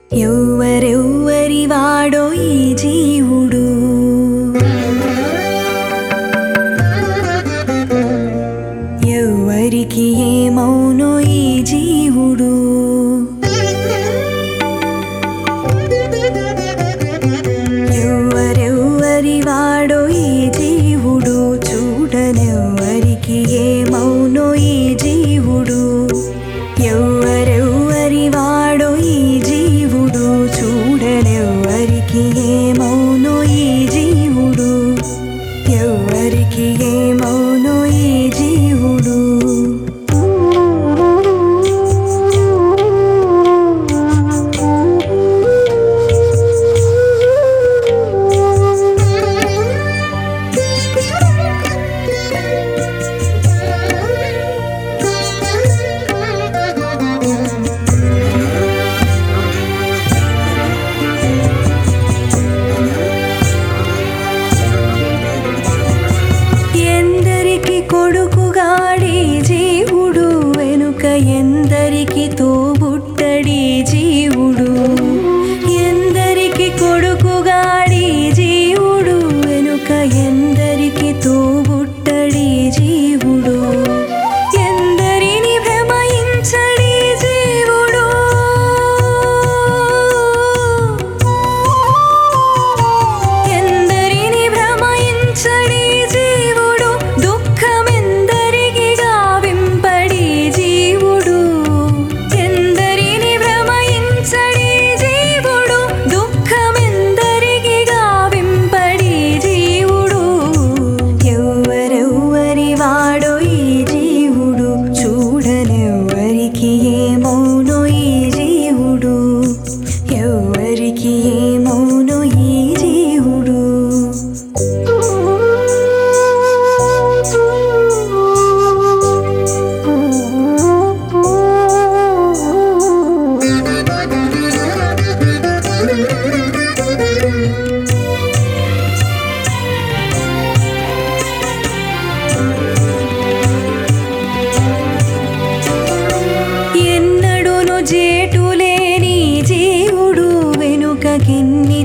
ఎవ్వరెవ్వరి వాడో ఈ జీవుడు, ఎవ్వరికి ఏమౌనో ఈ జీవుడు. ఎవ్వరెవ్వరి వాడో ఈ జీవుడు, చూడనెవ్వరికి ఏమౌనో ఈ జీవుడు. ఎవ్వరెవ్వరి వాడో ఈ జీవుడు, చూడనెవ్వరికి ఏమౌనో ఈ జీవుడు. ఎవ్వరికి ఏమౌనో ఈ జీవుడు. కొడుకుగాడి జీవుడు, వెనుక ఎందరికి తోబుట్టడి జీవుడు. ఎందరికి కొడుకుగాడి జీవుడు, వెనుక ఎందరికి తోబుట్టడి జీవుడు. ఎందరిని భ్రమయించడి జీవుడు, ఎందరిని భ్రమయించడి జీవుడు. దుఃఖమెందరికి గావింపడి జీవుడు, ఎందరిని భ్రమయించడి జీవుడు. దుఃఖమెందరికి గావింపడి జీవుడు. ఎవ్వరెవ్వరి వాడో ఈ జీవుడు, చూడనెవ్వరికి ఏమౌనో ఈ జీవుడు. ఎవ్వరికి ఏమౌనో ఈ జీవుడు. ఎన్నడును జేటులేని జీవుడు, వెనుకకిన్ని